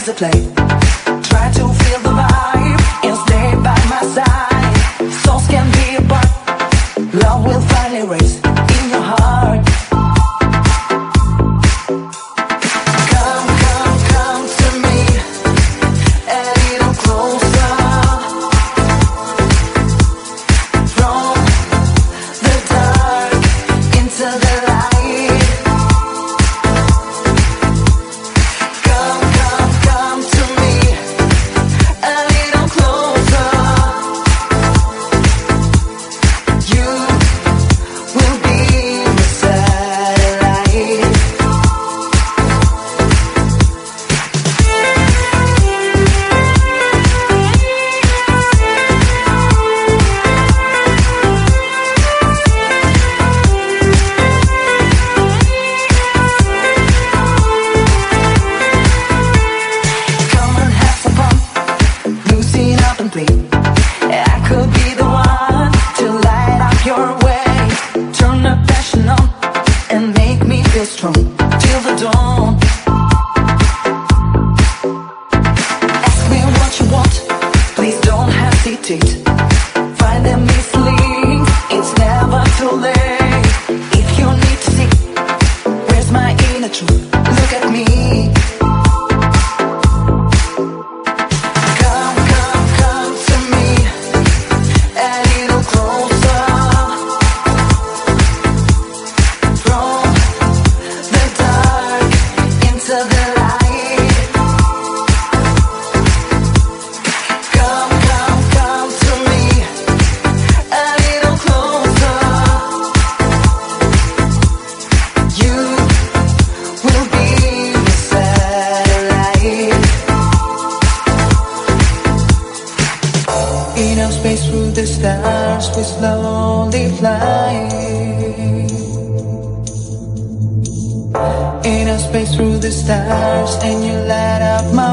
is the play. Try to feel the vibe and stay by my side. Souls can be apart, love will finally raise in your heart. Come, come, come to me a little closer. From the dark into the light. Come, come, come to me a little closer. You will be my satellite. Come and have some fun, loosen up and play. I could be the one to light up your way. Turn the passion on and make me feel strong till the dawn. Ask me what you want, please don't hesitate. Find them easily, it's never too late. If you need to see, where's my inner truth? Look at me. Come, come, come to me a little closer. From the dark into the light. Come, come, come to me a little closer. You will be my satellite. In our space through the stars we slowly fly. In our space through the stars and you light up my